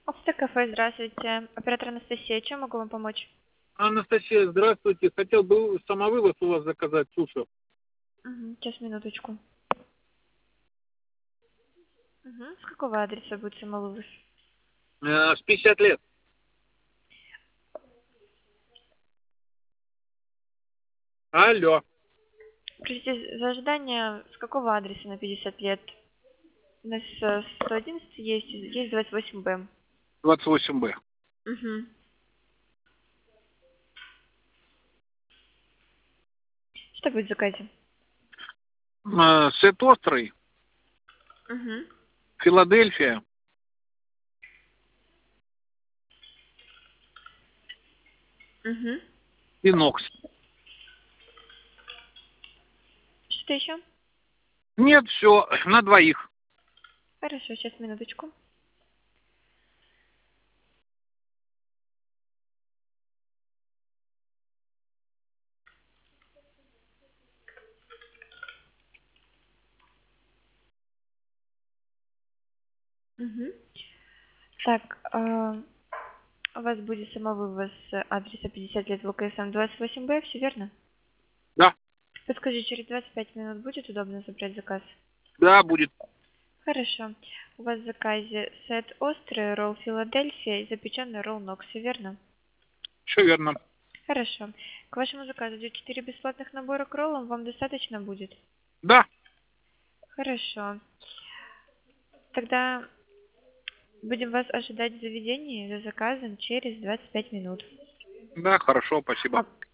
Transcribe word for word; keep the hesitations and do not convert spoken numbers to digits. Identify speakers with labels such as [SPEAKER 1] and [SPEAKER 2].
[SPEAKER 1] Автокафе, здравствуйте. Оператор Анастасия, чем могу вам помочь?
[SPEAKER 2] Анастасия, здравствуйте. Хотел бы самовывоз у вас заказать суши.
[SPEAKER 1] Угу, сейчас, минуточку. Угу. С какого адреса будет самовывоз?
[SPEAKER 2] Э, С пятьдесят лет. Алло.
[SPEAKER 1] Простите за ожидание. С какого адреса на пятьдесят лет? У нас э, сто одиннадцать есть, есть двадцать восемь Б.
[SPEAKER 2] двадцать восемь Б.
[SPEAKER 1] Угу. Что будет в заказе?
[SPEAKER 2] Э, Сет острый,
[SPEAKER 1] Угу.
[SPEAKER 2] Филадельфия
[SPEAKER 1] Угу.
[SPEAKER 2] и Нокс.
[SPEAKER 1] Что еще?
[SPEAKER 2] Нет, все, на двоих.
[SPEAKER 1] Хорошо, сейчас, минуточку. Угу. Так, э, у вас будет самовывоз с адреса пятьдесят лет ВКСМ двадцать восемь Б, все верно?
[SPEAKER 2] Да,
[SPEAKER 1] Подскажи, через двадцать пять минут будет удобно забрать заказ?
[SPEAKER 2] да, будет.
[SPEAKER 1] Хорошо. У вас в заказе сет острый, ролл Филадельфия и запеченный ролл Нокси, верно?
[SPEAKER 2] Все верно.
[SPEAKER 1] Хорошо. К вашему заказу идет четыре бесплатных набора к роллам. Вам достаточно будет?
[SPEAKER 2] Да,
[SPEAKER 1] Хорошо. Тогда будем вас ожидать в заведении за заказом через двадцать пять минут.
[SPEAKER 2] да, хорошо,
[SPEAKER 1] А
[SPEAKER 2] спасибо.